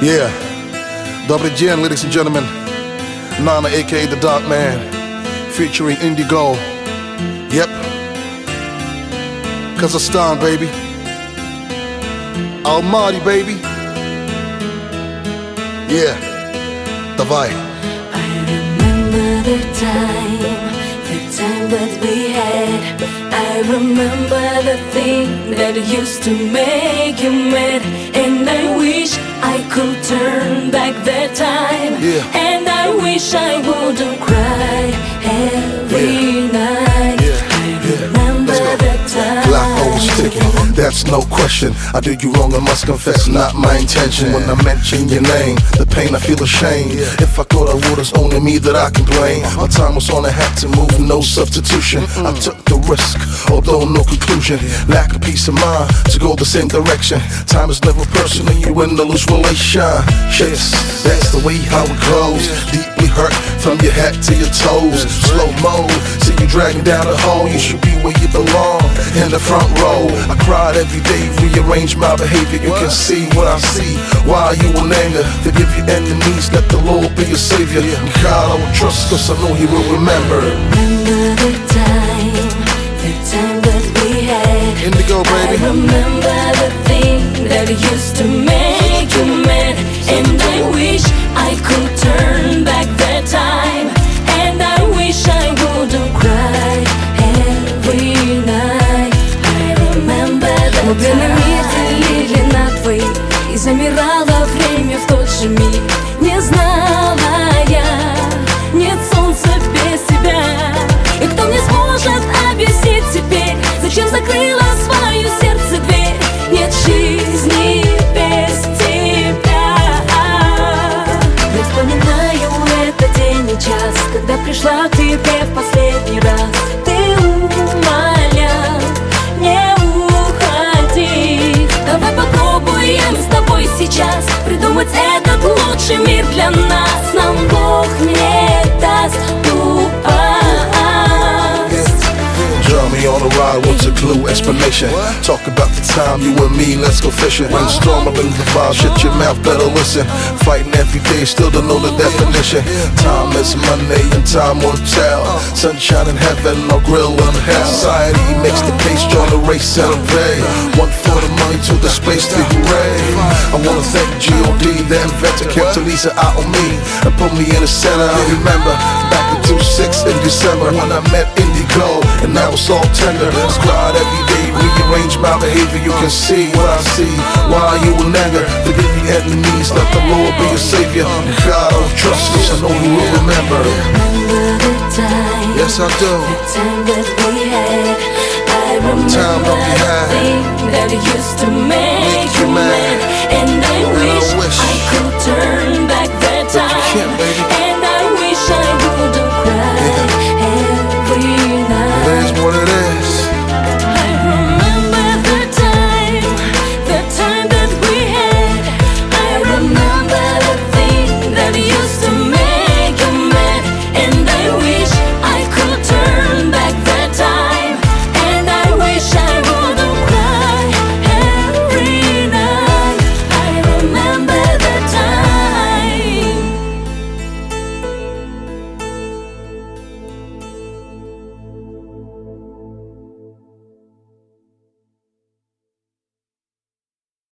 Yeah, Dobry dzień, ladies and gentlemen. Nana, aka The Dark Man, featuring Indigo. Yep, Kazakhstan, baby. Almaty, baby. Yeah, давай. I remember the time that we had. I remember the thing that used to make you mad. And I wish I could turn back that time. Yeah. And I wish I wouldn't cry every night. I remember the time. Clock always ticking, that's no question. I did you wrong, I must confess, not my intention. When I mention your name, the pain I feel ashamed. If I thought I would, it's only me that I can blame. My time was on, I had to move, no substitution. I took the risk, although no conclusion. Lack of peace of mind to go the same direction. Time is never personal, you in the loose relationships. That's the way how it goes. Deeply hurt from your head to your toes. Slow mo, see you dragging down the hole. You should be where you belong, in the front row. I cried every day, rearrange my behavior. You can see what I see. Why you in anger? Forgive your enemies, let the Lord be your savior. God I will trust, cause I know he will remember. Remember the time that we had. Indigo, baby. I remember the thing that used to make you mad. And I wish I could turn back that time. And I wish I wouldn't cry every night. I remember the Мы бы на мир делили на двоих, и замирало время в тот же миг. Не знала я, нет солнца без тебя. И кто мне сможет объяснить теперь, зачем закрыла свое сердце дверь? Нет жизни без тебя. Я вспоминаю этот день и час, когда пришла к тебе в последний раз. Ты умолял, не уходи. Давай попробуем с тобой сейчас придумать этот лучший мир для нас. Нам Бог не даст упасть. Join me on a ride, what's a clue, explanation? Talk about the time you and me, let's go fishing. Brainstorm up in the vibe, shut your mouth, better listen. Fighting every day, still don't know the definition. Time is money and time will tell. Sunshine in heaven, no grill in hell. Society makes the case, join the race, celebrate. One for the money, two the space to hooray. I wanna thank G.O.D, the inventor, kept Lisa out on me and put me in the center. I remember back in 2006 in December when I met Indigo, and I was all tender. Cried every day, rearrange my behavior. You can see what I see. Why you will never forgive your enemies, let the Lord be your savior. God I will trust us, I know you will remember. Remember the time. Yes I do. The time that we had. I remember Time that we had. the thing that used to make